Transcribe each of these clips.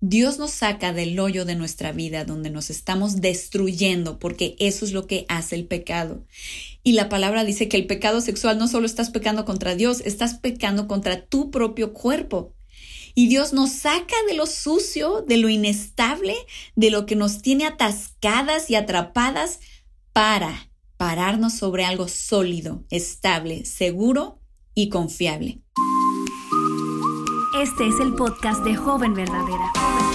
Dios nos saca del hoyo de nuestra vida donde nos estamos destruyendo, porque eso es lo que hace el pecado. Y la palabra dice que el pecado sexual no solo estás pecando contra Dios, estás pecando contra tu propio cuerpo. Y Dios nos saca de lo sucio, de lo inestable, de lo que nos tiene atascadas y atrapadas para pararnos sobre algo sólido, estable, seguro y confiable. Este es el podcast de Joven Verdadera.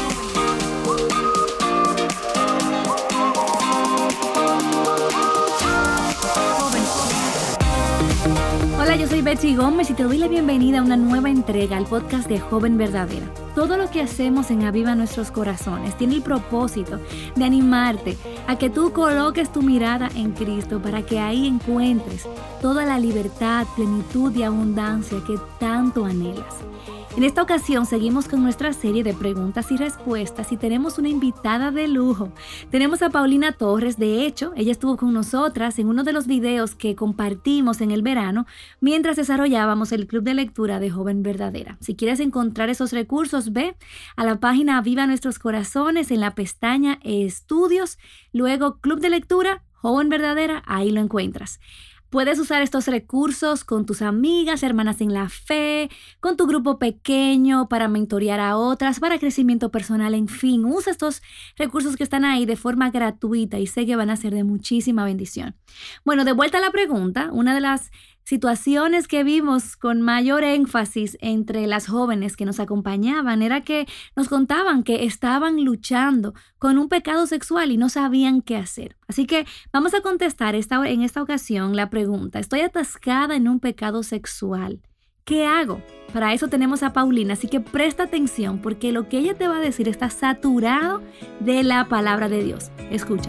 Hola, yo soy Betsy Gómez y te doy la bienvenida a una nueva entrega al podcast de Joven Verdadera. Todo lo que hacemos en Aviva Nuestros Corazones tiene el propósito de animarte a que tú coloques tu mirada en Cristo para que ahí encuentres toda la libertad, plenitud y abundancia que tanto anhelas. En esta ocasión seguimos con nuestra serie de preguntas y respuestas y tenemos una invitada de lujo. Tenemos a Paulina Torres. De hecho, ella estuvo con nosotras en uno de los videos que compartimos en el verano mientras desarrollábamos el club de lectura de Joven Verdadera. Si quieres encontrar esos recursos, ve a la página Aviva Nuestros Corazones en la pestaña Estudios, luego Club de Lectura, Joven Verdadera, ahí lo encuentras. Puedes usar estos recursos con tus amigas, hermanas en la fe, con tu grupo pequeño, para mentorear a otras, para crecimiento personal, en fin. Usa estos recursos que están ahí de forma gratuita y sé que van a ser de muchísima bendición. Bueno, de vuelta a la pregunta, una de las situaciones que vimos con mayor énfasis entre las jóvenes que nos acompañaban era que nos contaban que estaban luchando con un pecado sexual y no sabían qué hacer. Así que vamos a contestar en esta ocasión la pregunta: estoy atascada en un pecado sexual. ¿Qué hago? Para eso tenemos a Paulina, así que presta atención porque lo que ella te va a decir está saturado de la palabra de Dios. Escucha.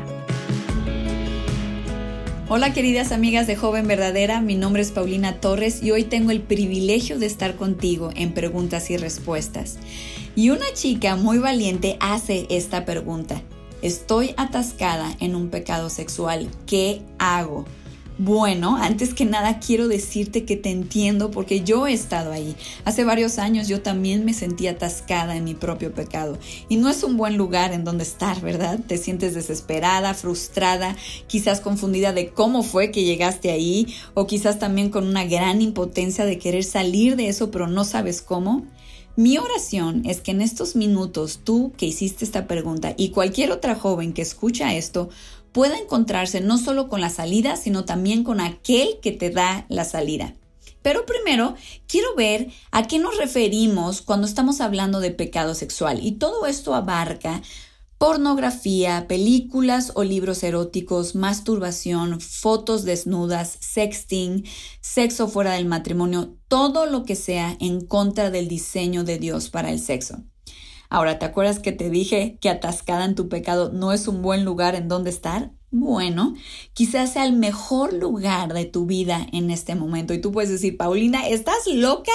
Hola queridas amigas de Joven Verdadera, mi nombre es Paulina Torres y hoy tengo el privilegio de estar contigo en preguntas y respuestas. Y una chica muy valiente hace esta pregunta: estoy atascada en un pecado sexual, ¿qué hago? Bueno, antes que nada quiero decirte que te entiendo porque yo he estado ahí. Hace varios años yo también me sentí atascada en mi propio pecado. Y no es un buen lugar en donde estar, ¿verdad? Te sientes desesperada, frustrada, quizás confundida de cómo fue que llegaste ahí, o quizás también con una gran impotencia de querer salir de eso, pero no sabes cómo. Mi oración es que en estos minutos tú que hiciste esta pregunta y cualquier otra joven que escucha esto pueda encontrarse no solo con la salida, sino también con aquel que te da la salida. Pero primero, quiero ver a qué nos referimos cuando estamos hablando de pecado sexual. Y todo esto abarca pornografía, películas o libros eróticos, masturbación, fotos desnudas, sexting, sexo fuera del matrimonio, todo lo que sea en contra del diseño de Dios para el sexo. Ahora, ¿te acuerdas que te dije que atascada en tu pecado no es un buen lugar en donde estar? Bueno, quizás sea el mejor lugar de tu vida en este momento. Y tú puedes decir: Paulina, ¿estás loca?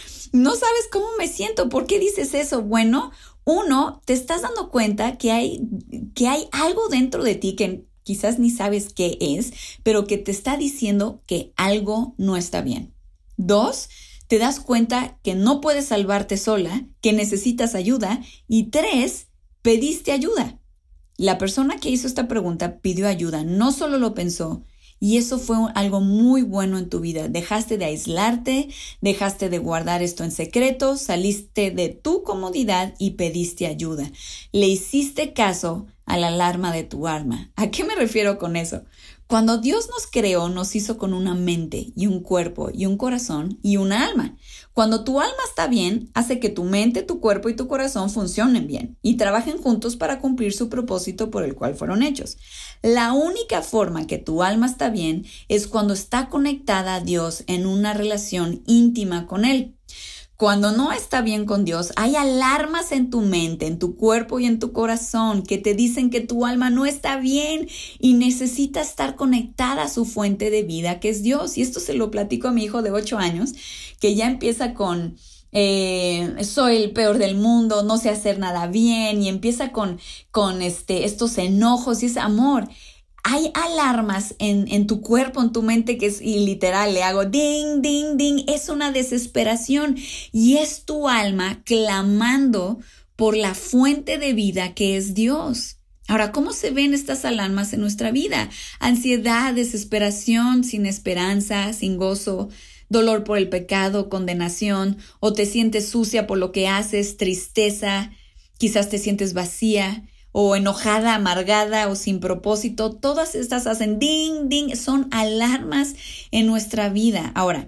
No sabes cómo me siento. ¿Por qué dices eso? Bueno, uno, te estás dando cuenta que hay algo dentro de ti que quizás ni sabes qué es, pero que te está diciendo que algo no está bien. Dos, te das cuenta que no puedes salvarte sola, que necesitas ayuda. Y tres, pediste ayuda. La persona que hizo esta pregunta pidió ayuda, no solo lo pensó, y eso fue algo muy bueno en tu vida. Dejaste de aislarte, dejaste de guardar esto en secreto, saliste de tu comodidad y pediste ayuda. Le hiciste caso a la alarma de tu alma. ¿A qué me refiero con eso? Cuando Dios nos creó, nos hizo con una mente y un cuerpo y un corazón y una alma. Cuando tu alma está bien, hace que tu mente, tu cuerpo y tu corazón funcionen bien y trabajen juntos para cumplir su propósito por el cual fueron hechos. La única forma que tu alma está bien es cuando está conectada a Dios en una relación íntima con Él. Cuando no está bien con Dios, hay alarmas en tu mente, en tu cuerpo y en tu corazón que te dicen que tu alma no está bien y necesita estar conectada a su fuente de vida, que es Dios. Y esto se lo platico a mi hijo de 8 años, que ya empieza con soy el peor del mundo, no sé hacer nada bien, y empieza con estos enojos y ese amor. Hay alarmas en tu cuerpo, en tu mente, que es, y literal, le hago ding, ding, ding. Es una desesperación y es tu alma clamando por la fuente de vida que es Dios. Ahora, ¿cómo se ven estas alarmas en nuestra vida? Ansiedad, desesperación, sin esperanza, sin gozo, dolor por el pecado, condenación, o te sientes sucia por lo que haces, tristeza, quizás te sientes vacía, o enojada, amargada o sin propósito. Todas estas hacen ding, ding, son alarmas en nuestra vida. Ahora,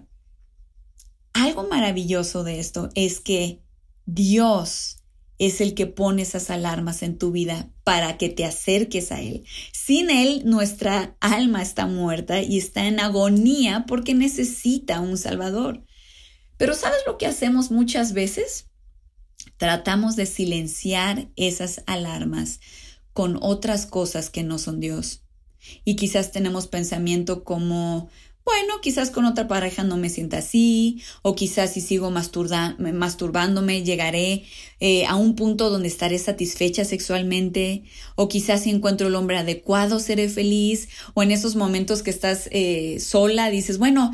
algo maravilloso de esto es que Dios es el que pone esas alarmas en tu vida para que te acerques a Él. Sin Él, nuestra alma está muerta y está en agonía porque necesita un Salvador. Pero ¿sabes lo que hacemos muchas veces? Tratamos de silenciar esas alarmas con otras cosas que no son Dios. Y quizás tenemos pensamiento como, bueno, quizás con otra pareja no me sienta así, o quizás si sigo masturbándome llegaré a un punto donde estaré satisfecha sexualmente, o quizás si encuentro el hombre adecuado seré feliz, o en esos momentos que estás sola dices, bueno,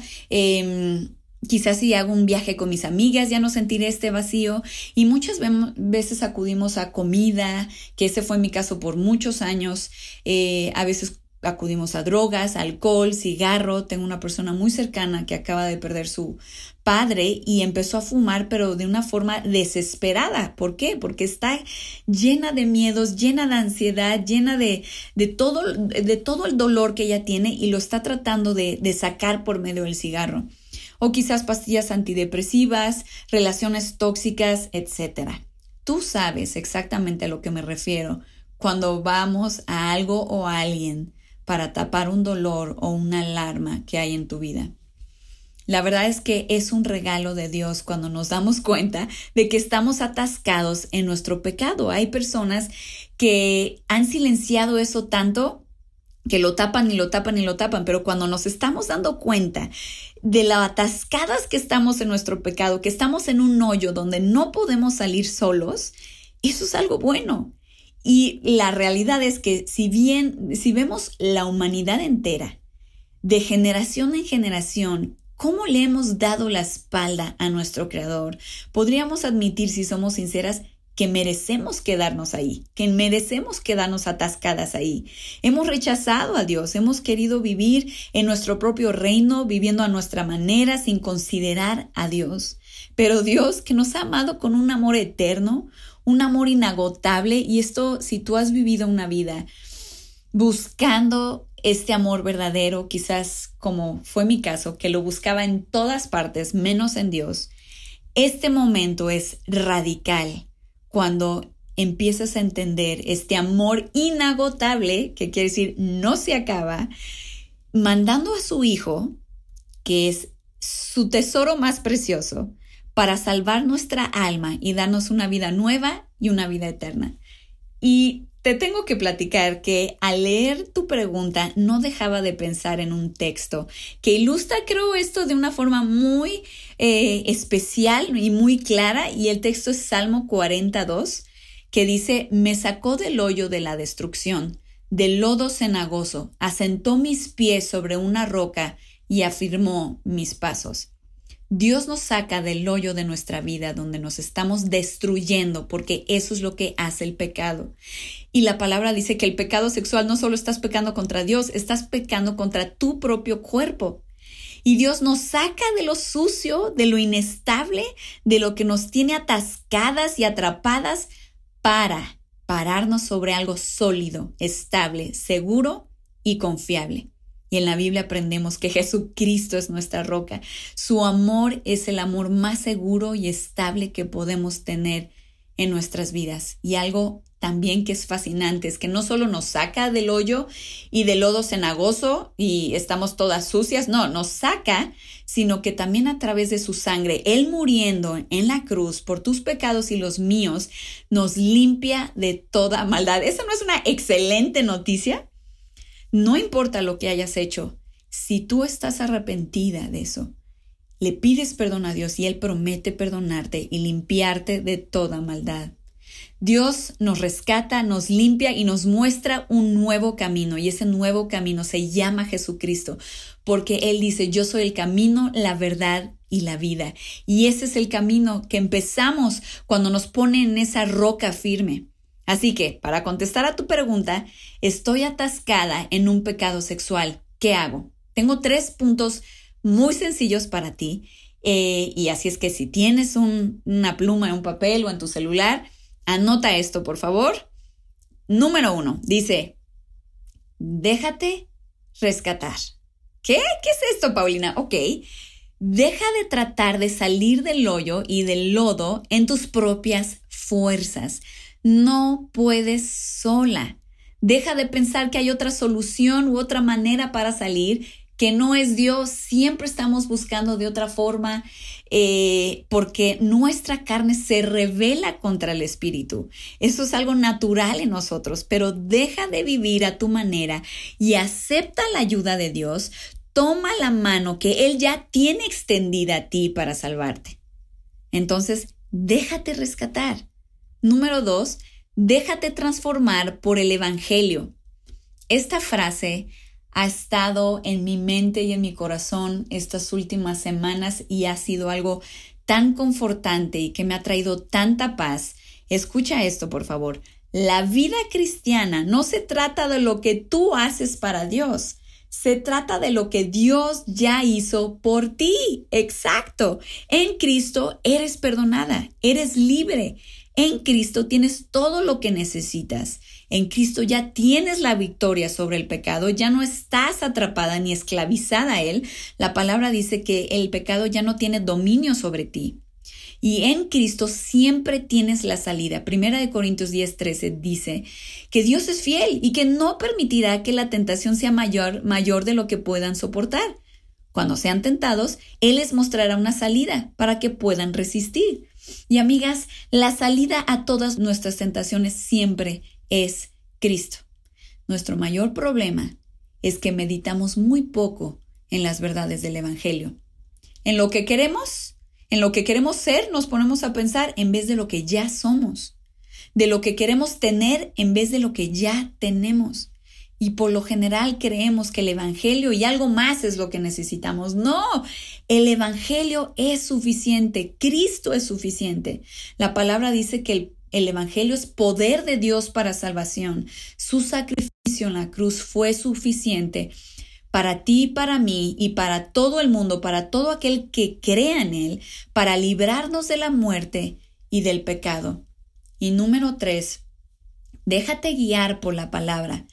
quizás si hago un viaje con mis amigas ya no sentiré este vacío. Y muchas veces acudimos a comida, que ese fue mi caso por muchos años. A veces acudimos a drogas, alcohol, cigarro. Tengo una persona muy cercana que acaba de perder su padre y empezó a fumar, pero de una forma desesperada. ¿Por qué? Porque está llena de miedos, llena de ansiedad, llena de todo el dolor que ella tiene y lo está tratando de sacar por medio del cigarro. O quizás pastillas antidepresivas, relaciones tóxicas, etc. Tú sabes exactamente a lo que me refiero cuando vamos a algo o a alguien para tapar un dolor o una alarma que hay en tu vida. La verdad es que es un regalo de Dios cuando nos damos cuenta de que estamos atascados en nuestro pecado. Hay personas que han silenciado eso tanto que lo tapan y lo tapan y lo tapan, pero cuando nos estamos dando cuenta de lo atascadas que estamos en nuestro pecado, que estamos en un hoyo donde no podemos salir solos, eso es algo bueno. Y la realidad es que si vemos la humanidad entera, de generación en generación, cómo le hemos dado la espalda a nuestro Creador, podríamos admitir, si somos sinceras, que merecemos quedarnos ahí, que merecemos quedarnos atascadas ahí. Hemos rechazado a Dios, hemos querido vivir en nuestro propio reino, viviendo a nuestra manera, sin considerar a Dios. Pero Dios, que nos ha amado con un amor eterno, un amor inagotable, y esto, si tú has vivido una vida buscando este amor verdadero, quizás como fue mi caso, que lo buscaba en todas partes, menos en Dios, este momento es radical. Cuando empiezas a entender este amor inagotable, que quiere decir no se acaba, mandando a su Hijo, que es su tesoro más precioso, para salvar nuestra alma y darnos una vida nueva y una vida eterna. Y te tengo que platicar que al leer tu pregunta no dejaba de pensar en un texto que ilustra, creo, esto de una forma muy especial y muy clara, y el texto es Salmo 42, que dice: me sacó del hoyo de la destrucción, del lodo cenagoso, asentó mis pies sobre una roca y afirmó mis pasos. Dios nos saca del hoyo de nuestra vida donde nos estamos destruyendo, porque eso es lo que hace el pecado. Y la palabra dice que el pecado sexual no solo estás pecando contra Dios, estás pecando contra tu propio cuerpo. Y Dios nos saca de lo sucio, de lo inestable, de lo que nos tiene atascadas y atrapadas para pararnos sobre algo sólido, estable, seguro y confiable. Y en la Biblia aprendemos que Jesucristo es nuestra roca. Su amor es el amor más seguro y estable que podemos tener en nuestras vidas. Y algo también que es fascinante es que no solo nos saca del hoyo y del lodo cenagoso y estamos todas sucias, no, nos saca, sino que también a través de su sangre, Él muriendo en la cruz por tus pecados y los míos, nos limpia de toda maldad. ¿Esa no es una excelente noticia? No importa lo que hayas hecho, si tú estás arrepentida de eso, le pides perdón a Dios y Él promete perdonarte y limpiarte de toda maldad. Dios nos rescata, nos limpia y nos muestra un nuevo camino, y ese nuevo camino se llama Jesucristo, porque Él dice: yo soy el camino, la verdad y la vida. Y ese es el camino que empezamos cuando nos ponen en esa roca firme. Así que, para contestar a tu pregunta, estoy atascada en un pecado sexual. ¿Qué hago? Tengo 3 puntos muy sencillos para ti. Y así es que si tienes una pluma, un papel o en tu celular, anota esto, por favor. Número 1, dice, déjate rescatar. ¿Qué? ¿Qué es esto, Paulina? Ok. Deja de tratar de salir del hoyo y del lodo en tus propias fuerzas. No puedes sola. Deja de pensar que hay otra solución u otra manera para salir, que no es Dios. Siempre estamos buscando de otra forma porque nuestra carne se rebela contra el espíritu. Eso es algo natural en nosotros, pero deja de vivir a tu manera y acepta la ayuda de Dios. Toma la mano que Él ya tiene extendida a ti para salvarte. Entonces, déjate rescatar. Número 2, déjate transformar por el Evangelio. Esta frase ha estado en mi mente y en mi corazón estas últimas semanas y ha sido algo tan confortante y que me ha traído tanta paz. Escucha esto, por favor. La vida cristiana no se trata de lo que tú haces para Dios. Se trata de lo que Dios ya hizo por ti. Exacto. En Cristo eres perdonada, eres libre. En Cristo tienes todo lo que necesitas. En Cristo ya tienes la victoria sobre el pecado, ya no estás atrapada ni esclavizada a él. La palabra dice que el pecado ya no tiene dominio sobre ti. Y en Cristo siempre tienes la salida. 1 Corintios 10:13 dice que Dios es fiel y que no permitirá que la tentación sea mayor de lo que puedan soportar. Cuando sean tentados, Él les mostrará una salida para que puedan resistir. Y amigas, la salida a todas nuestras tentaciones siempre es Cristo. Nuestro mayor problema es que meditamos muy poco en las verdades del Evangelio. En lo que queremos ser, nos ponemos a pensar en vez de lo que ya somos. De lo que queremos tener en vez de lo que ya tenemos. Y por lo general creemos que el Evangelio y algo más es lo que necesitamos. No, el Evangelio es suficiente. Cristo es suficiente. La palabra dice que el Evangelio es poder de Dios para salvación. Su sacrificio en la cruz fue suficiente para ti, para mí y para todo el mundo, para todo aquel que crea en Él, para librarnos de la muerte y del pecado. Y número 3, déjate guiar por la palabra.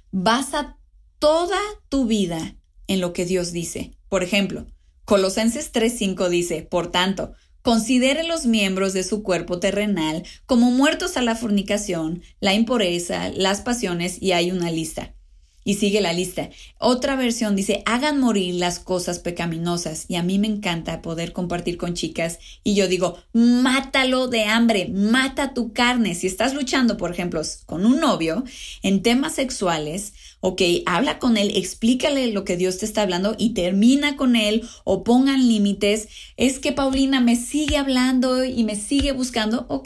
Basa toda tu vida en lo que Dios dice. Por ejemplo, Colosenses 3:5 dice, por tanto, considere los miembros de su cuerpo terrenal como muertos a la fornicación, la impureza, las pasiones, y hay una lista. Y sigue la lista. Otra versión dice, hagan morir las cosas pecaminosas. Y a mí me encanta poder compartir con chicas. Y yo digo, mátalo de hambre, mata tu carne. Si estás luchando, por ejemplo, con un novio en temas sexuales, ok, habla con él, explícale lo que Dios te está hablando y termina con él o pongan límites. Es que Paulina me sigue hablando y me sigue buscando. Ok,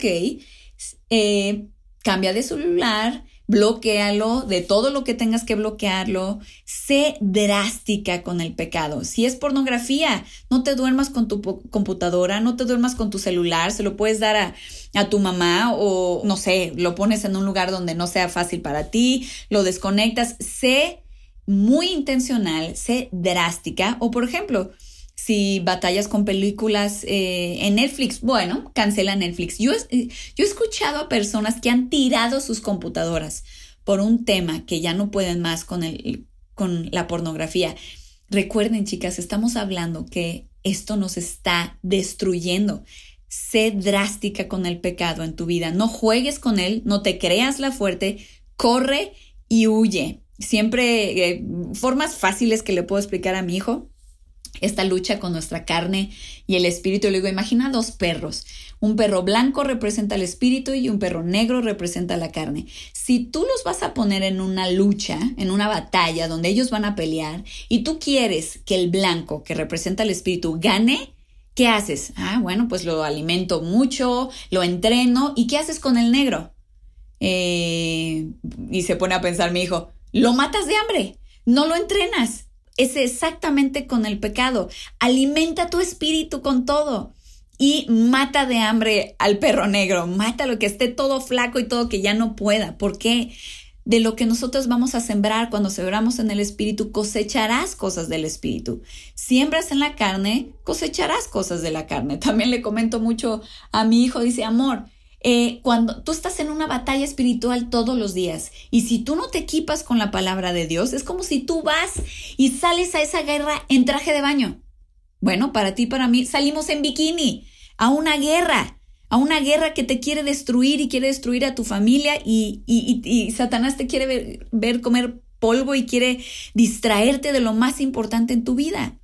cambia de celular. Bloquéalo de todo lo que tengas que bloquearlo. Sé drástica con el pecado. Si es pornografía, no te duermas con tu computadora, no te duermas con tu celular. Se lo puedes dar a tu mamá o, no sé, lo pones en un lugar donde no sea fácil para ti, lo desconectas. Sé muy intencional, sé drástica. O, por ejemplo, si batallas con películas en Netflix, bueno, cancela Netflix. Yo he escuchado a personas que han tirado sus computadoras por un tema que ya no pueden más con la pornografía. Recuerden, chicas, estamos hablando que esto nos está destruyendo. Sé drástica con el pecado en tu vida. No juegues con él, no te creas la fuerte, corre y huye. Siempre formas fáciles que le puedo explicar a mi hijo. Esta lucha con nuestra carne y el espíritu. Le digo, imagina 2 perros. Un perro blanco representa el espíritu y un perro negro representa la carne. Si tú los vas a poner en una lucha, en una batalla donde ellos van a pelear y tú quieres que el blanco, que representa el espíritu, gane, ¿qué haces? Bueno, pues lo alimento mucho, lo entreno. ¿Y qué haces con el negro? Y se pone a pensar mi hijo, lo matas de hambre, no lo entrenas. es exactamente con el pecado. Alimenta tu espíritu con todo y mata de hambre al perro negro, mátalo que esté todo flaco y todo que ya no pueda. ¿Por qué? De lo que nosotros vamos a sembrar cuando sembramos en el espíritu, cosecharás cosas del espíritu. Siembras en la carne, cosecharás cosas de la carne. También le comento mucho a mi hijo, dice, amor, cuando tú estás en una batalla espiritual todos los días y si tú no te equipas con la palabra de Dios, es como si tú vas y sales a esa guerra en traje de baño. Bueno, para ti, para mí, salimos en bikini a una guerra que te quiere destruir y quiere destruir a tu familia y Satanás te quiere ver comer polvo y quiere distraerte de lo más importante en tu vida.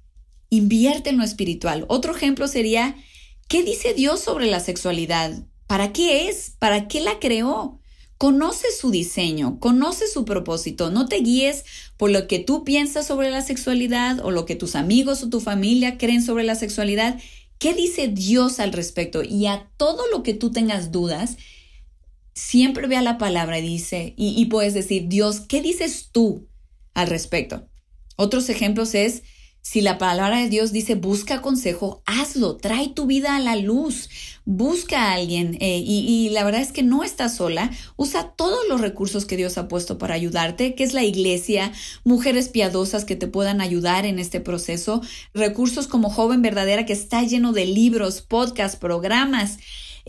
Invierte en lo espiritual. Otro ejemplo sería, ¿qué dice Dios sobre la sexualidad? ¿Para qué es? ¿Para qué la creó? Conoce su diseño, conoce su propósito. No te guíes por lo que tú piensas sobre la sexualidad o lo que tus amigos o tu familia creen sobre la sexualidad. ¿Qué dice Dios al respecto? Y a todo lo que tú tengas dudas, siempre ve a la palabra y dice, y puedes decir, Dios, ¿qué dices tú al respecto? Otros ejemplos es, si la palabra de Dios dice busca consejo, hazlo, trae tu vida a la luz, busca a alguien y la verdad es que no estás sola, usa todos los recursos que Dios ha puesto para ayudarte, que es la iglesia, mujeres piadosas que te puedan ayudar en este proceso, recursos como Joven Verdadera que está lleno de libros, podcasts, programas.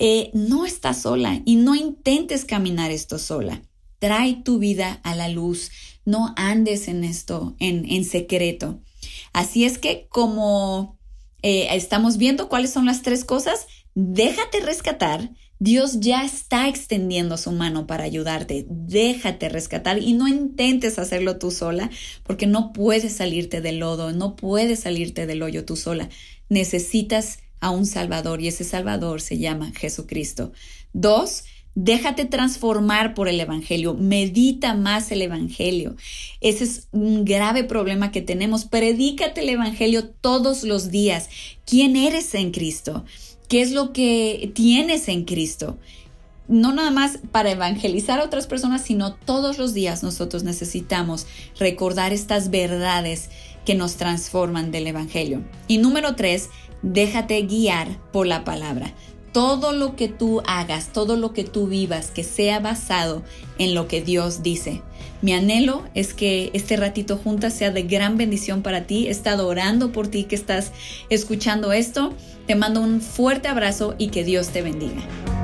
No estás sola y no intentes caminar esto sola. Trae tu vida a la luz, no andes en esto en secreto. Así es que como estamos viendo cuáles son las 3 cosas, déjate rescatar. Dios ya está extendiendo su mano para ayudarte. Déjate rescatar y no intentes hacerlo tú sola porque no puedes salirte del lodo, no puedes salirte del hoyo tú sola. Necesitas a un Salvador y ese Salvador se llama Jesucristo. 2, déjate transformar por el Evangelio. Medita más el Evangelio. Ese es un grave problema que tenemos. Predícate el Evangelio todos los días. ¿Quién eres en Cristo? ¿Qué es lo que tienes en Cristo? No nada más para evangelizar a otras personas, sino todos los días nosotros necesitamos recordar estas verdades que nos transforman del Evangelio. Y número 3, déjate guiar por la palabra. Todo lo que tú hagas, todo lo que tú vivas, que sea basado en lo que Dios dice. Mi anhelo es que este ratito juntas sea de gran bendición para ti. He estado orando por ti que estás escuchando esto. Te mando un fuerte abrazo y que Dios te bendiga.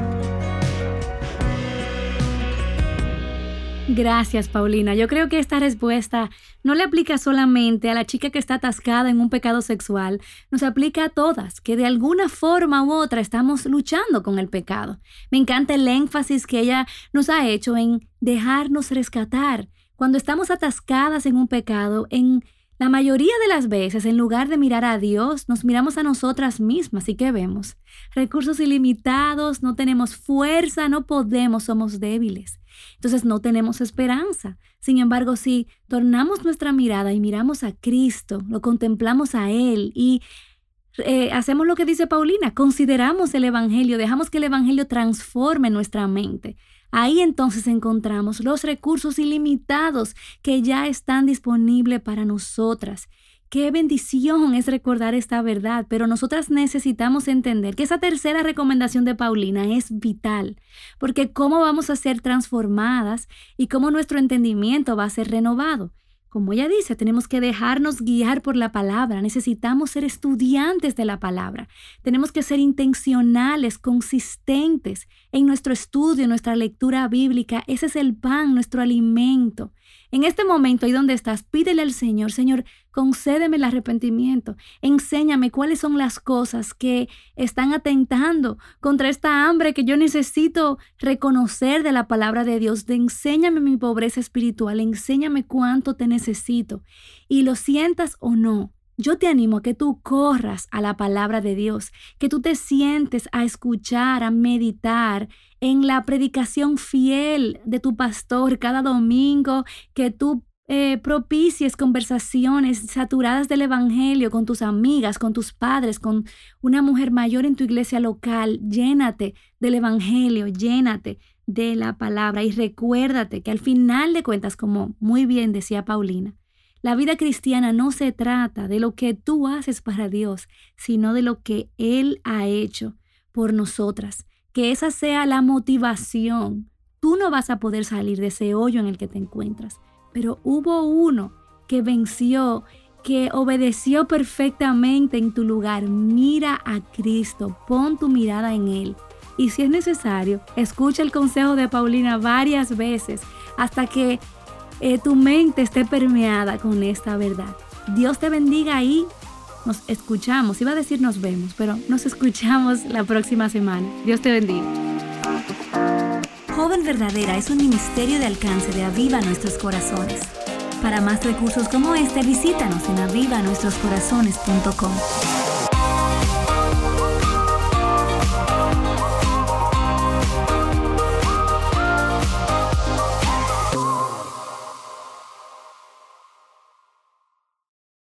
Gracias, Paulina. Yo creo que esta respuesta no le aplica solamente a la chica que está atascada en un pecado sexual, nos aplica a todas, que de alguna forma u otra estamos luchando con el pecado. Me encanta el énfasis que ella nos ha hecho en dejarnos rescatar. Cuando estamos atascadas en un pecado, en la mayoría de las veces, en lugar de mirar a Dios, nos miramos a nosotras mismas. ¿Y qué vemos? Recursos ilimitados, no tenemos fuerza, no podemos, somos débiles. Entonces no tenemos esperanza. Sin embargo, si tornamos nuestra mirada y miramos a Cristo, lo contemplamos a Él y hacemos lo que dice Paulina, consideramos el Evangelio, dejamos que el Evangelio transforme nuestra mente. Ahí entonces encontramos los recursos ilimitados que ya están disponibles para nosotras. Qué bendición es recordar esta verdad, pero nosotras necesitamos entender que esa tercera recomendación de Paulina es vital, porque cómo vamos a ser transformadas y cómo nuestro entendimiento va a ser renovado. Como ella dice, tenemos que dejarnos guiar por la palabra, necesitamos ser estudiantes de la palabra, tenemos que ser intencionales, consistentes en nuestro estudio, en nuestra lectura bíblica. Ese es el pan, nuestro alimento. En este momento, ahí donde estás, pídele al Señor, Señor, concédeme el arrepentimiento, enséñame cuáles son las cosas que están atentando contra esta hambre que yo necesito reconocer de la palabra de Dios. Enséñame mi pobreza espiritual, enséñame cuánto te necesito. Y lo sientas o no, yo te animo a que tú corras a la palabra de Dios, que tú te sientes a escuchar, a meditar en la predicación fiel de tu pastor cada domingo, que tú propicies conversaciones saturadas del Evangelio con tus amigas, con tus padres, con una mujer mayor en tu iglesia local. Llénate del Evangelio, llénate de la palabra y recuérdate que al final de cuentas, como muy bien decía Paulina, La vida cristiana no se trata de lo que tú haces para Dios, sino de lo que Él ha hecho por nosotras. Que esa sea la motivación. Tú no vas a poder salir de ese hoyo en el que te encuentras, pero hubo uno que venció, que obedeció perfectamente en tu lugar. Mira a Cristo, pon tu mirada en Él. Y si es necesario, escucha el consejo de Paulina varias veces hasta que tu mente esté permeada con esta verdad. Dios te bendiga y nos escuchamos. Iba a decir nos vemos, pero nos escuchamos la próxima semana. Dios te bendiga. Joven Verdadera es un ministerio de alcance de Aviva Nuestros Corazones. Para más recursos como este, visítanos en avivanuestroscorazones.com.